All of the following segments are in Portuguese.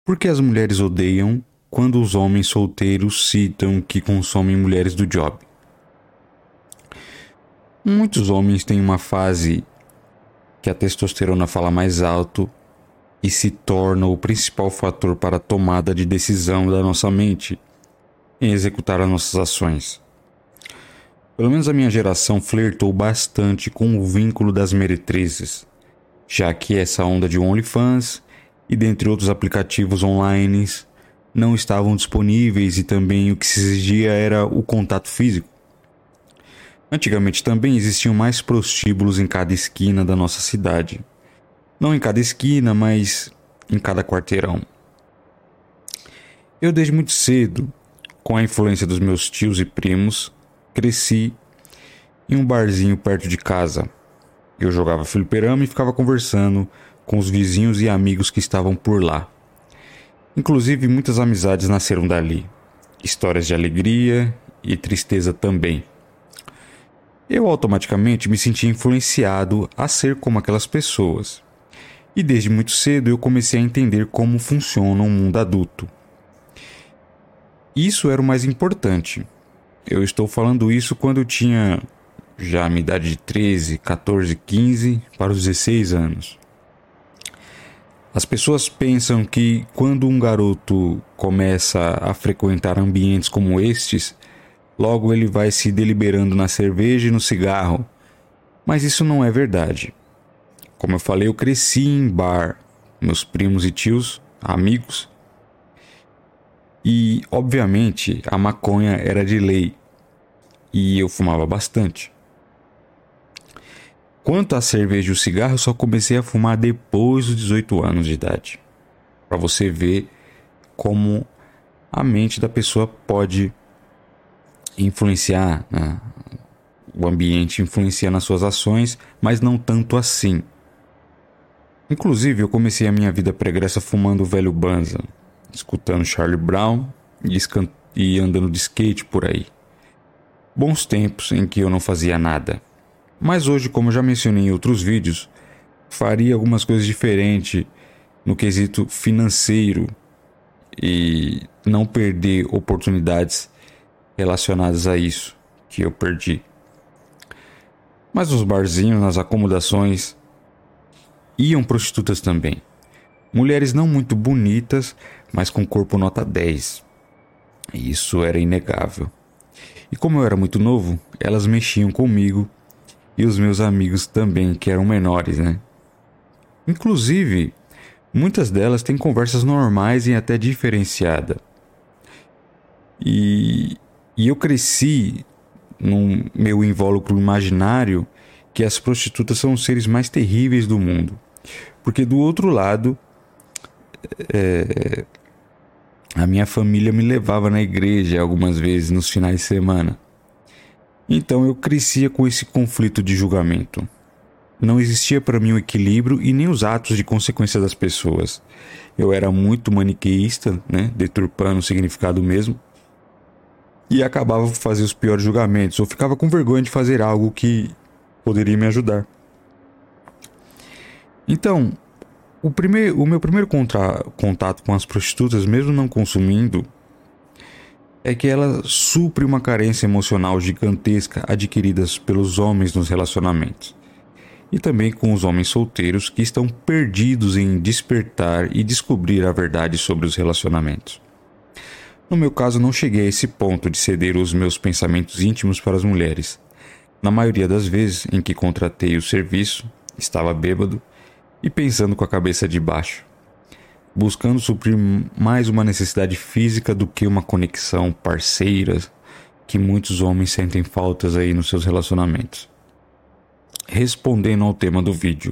Por que as mulheres odeiam quando os homens solteiros citam que consomem mulheres do job? Muitos homens têm uma fase que a testosterona fala mais alto e se torna o principal fator para a tomada de decisão da nossa mente em executar as nossas ações. Pelo menos a minha geração flertou bastante com o vínculo das meretrizes, já que essa onda de OnlyFans e dentre outros aplicativos online não estavam disponíveis e também o que se exigia era o contato físico. Antigamente também existiam mais prostíbulos em cada esquina da nossa cidade. Não em cada esquina, mas em cada quarteirão. Eu desde muito cedo, com a influência dos meus tios e primos, cresci em um barzinho perto de casa. Eu jogava fliperama e ficava conversando com os vizinhos e amigos que estavam por lá. Inclusive, muitas amizades nasceram dali. Histórias de alegria e tristeza também. Eu automaticamente me senti influenciado a ser como aquelas pessoas. E desde muito cedo eu comecei a entender como funciona o mundo adulto. Isso era o mais importante. Eu estou falando isso quando eu tinha já a minha idade de 13, 14, 15 para os 16 anos. As pessoas pensam que quando um garoto começa a frequentar ambientes como estes, logo ele vai se deliberando na cerveja e no cigarro. Mas isso não é verdade. Como eu falei, eu cresci em bar, meus primos e tios, amigos. E, obviamente, a maconha era de lei. E eu fumava bastante. Quanto à cerveja e o cigarro, eu só comecei a fumar depois dos 18 anos de idade. Para você ver como a mente da pessoa pode influenciar, né? O ambiente influencia nas suas ações, mas não tanto assim. Inclusive, eu comecei a minha vida pregressa fumando o velho Banza, escutando Charlie Brown e andando de skate por aí. Bons tempos em que eu não fazia nada. Mas hoje, como eu já mencionei em outros vídeos, faria algumas coisas diferentes no quesito financeiro e não perder oportunidades relacionadas a isso que eu perdi. Mas nos barzinhos, nas acomodações, iam prostitutas também. Mulheres não muito bonitas, mas com corpo nota 10. Isso era inegável. E como eu era muito novo, elas mexiam comigo e os meus amigos também, que eram menores, né? Inclusive, muitas delas têm conversas normais e até diferenciadas. E eu cresci num meu invólucro imaginário que as prostitutas são os seres mais terríveis do mundo. Porque do outro lado, a minha família me levava na igreja algumas vezes nos finais de semana. Então eu crescia com esse conflito de julgamento. Não existia para mim o equilíbrio e nem os atos de consequência das pessoas. Eu era muito maniqueísta, né? Deturpando o significado mesmo. E acabava por fazer os piores julgamentos, ou ficava com vergonha de fazer algo que poderia me ajudar. Então, o meu primeiro contato com as prostitutas, mesmo não consumindo, é que ela supre uma carência emocional gigantesca adquirida pelos homens nos relacionamentos. E também com os homens solteiros que estão perdidos em despertar e descobrir a verdade sobre os relacionamentos. No meu caso, não cheguei a esse ponto de ceder os meus pensamentos íntimos para as mulheres. Na maioria das vezes em que contratei o serviço, estava bêbado e pensando com a cabeça de baixo, buscando suprir mais uma necessidade física do que uma conexão parceira que muitos homens sentem faltas aí nos seus relacionamentos. Respondendo ao tema do vídeo.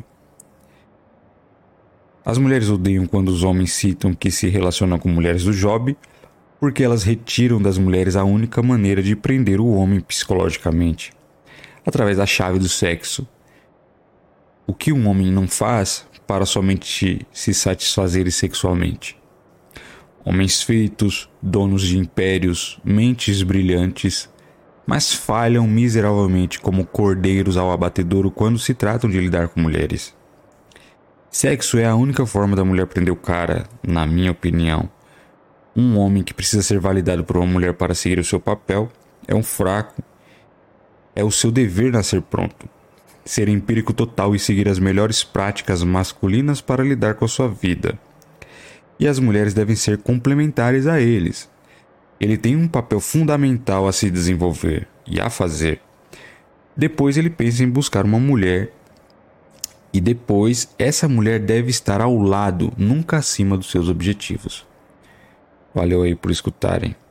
As mulheres odeiam quando os homens citam que se relacionam com mulheres do job, porque elas retiram das mulheres a única maneira de prender o homem psicologicamente, através da chave do sexo. O que um homem não faz para somente se satisfazer sexualmente. Homens feitos, donos de impérios, mentes brilhantes, mas falham miseravelmente como cordeiros ao abatedouro quando se tratam de lidar com mulheres. Sexo é a única forma da mulher prender o cara, na minha opinião. Um homem que precisa ser validado por uma mulher para seguir o seu papel é um fraco. É o seu dever nascer pronto. Ser empírico total e seguir as melhores práticas masculinas para lidar com a sua vida. E as mulheres devem ser complementares a eles. Ele tem um papel fundamental a se desenvolver e a fazer. Depois ele pensa em buscar uma mulher. E depois essa mulher deve estar ao lado, nunca acima dos seus objetivos. Valeu aí por escutarem.